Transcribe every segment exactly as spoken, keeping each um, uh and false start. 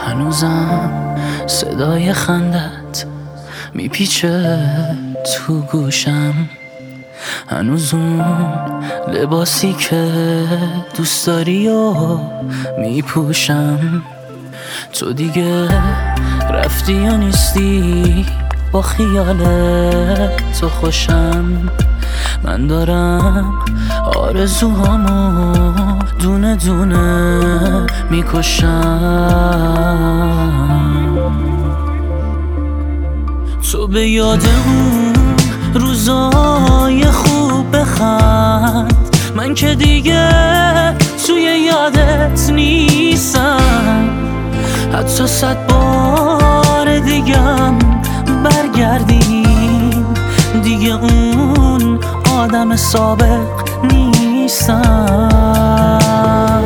هنوزم صدای خندت میپیچه تو گوشم، هنوز اون لباسی که دوست داری و میپوشم. تو دیگه رفتی یا نیستی، با خیال تو خوشم. من دارم آرزوهامو دونه دونه میکشم. تو به یاد اون روزای خوب بخند، من که دیگه توی یادت نیستم. حتی صد بار دیگم برگردیم، دیگه اون آدم سابق نیستم.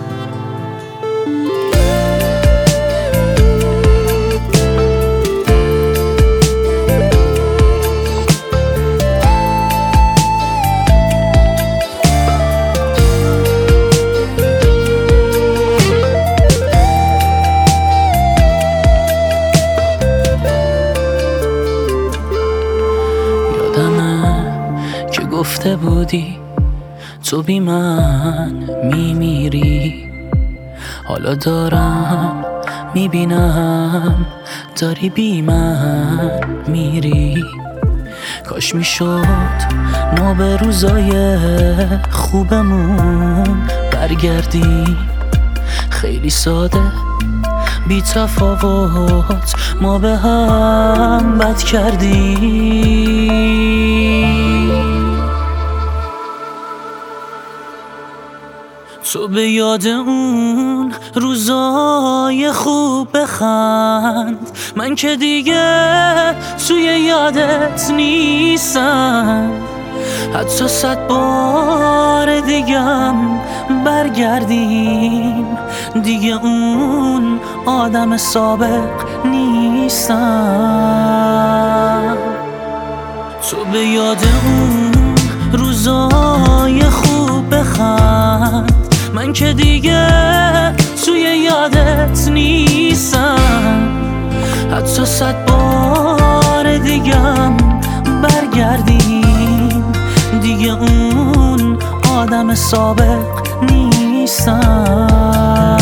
که گفته بودی تو بی من میمیری، حالا دارم میبینم داری بی من میری. کاش میشد ما به روزای خوبمون برگردیم، خیلی ساده بی تفاوت ما به هم بد کردیم. تو به یاد اون روزای خوب بخند، من که دیگه توی یادت نیستم. حتی صد بار دیگم برگردیم، دیگه اون آدم سابق نیستم. تو به یاد اون روزای خوب بخند، من که دیگه توی یادت نیستم. حتی صد بار دیگم برگردیم، دیگه اون آدم سابق نیستم.